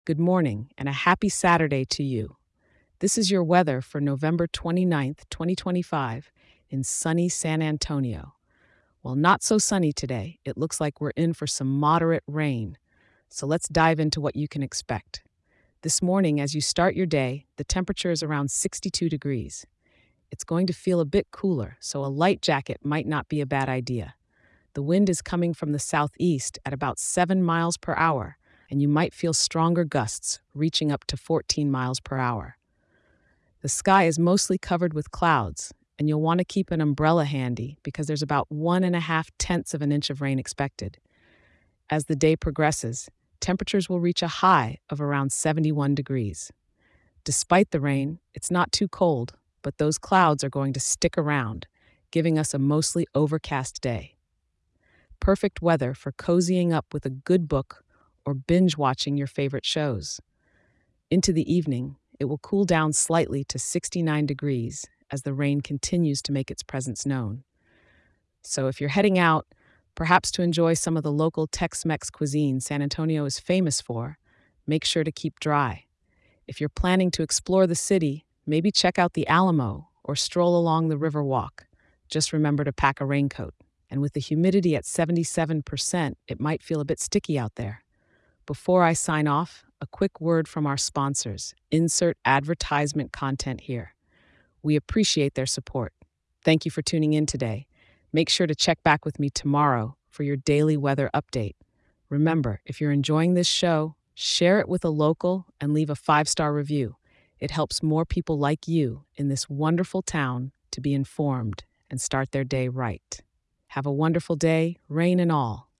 Good morning and a happy Saturday to you. This is your weather for November 29th, 2025, in sunny San Antonio. Well, not so sunny today. It looks like we're in for some moderate rain. So let's dive into what you can expect. This morning, as you start your day, the temperature is around 62 degrees. It's going to feel a bit cooler, so a light jacket might not be a bad idea. The wind is coming from the southeast at about 7 miles per hour, and you might feel stronger gusts reaching up to 14 miles per hour. The sky is mostly covered with clouds, and you'll want to keep an umbrella handy because there's about 1.5 tenths of an inch of rain expected. As the day progresses, temperatures will reach a high of around 71 degrees. Despite the rain, it's not too cold, but those clouds are going to stick around, giving us a mostly overcast day. Perfect weather for cozying up with a good book or binge watching your favorite shows. Into the evening, it will cool down slightly to 69 degrees as the rain continues to make its presence known. So if you're heading out, perhaps to enjoy some of the local Tex-Mex cuisine San Antonio is famous for, make sure to keep dry. If you're planning to explore the city, maybe check out the Alamo or stroll along the Riverwalk. Just remember to pack a raincoat. And with the humidity at 77%, it might feel a bit sticky out there. Before I sign off, a quick word from our sponsors. Insert advertisement content here. We appreciate their support. Thank you for tuning in today. Make sure to check back with me tomorrow for your daily weather update. Remember, if you're enjoying this show, share it with a local and leave a 5-star review. It helps more people like you in this wonderful town to be informed and start their day right. Have a wonderful day, rain and all.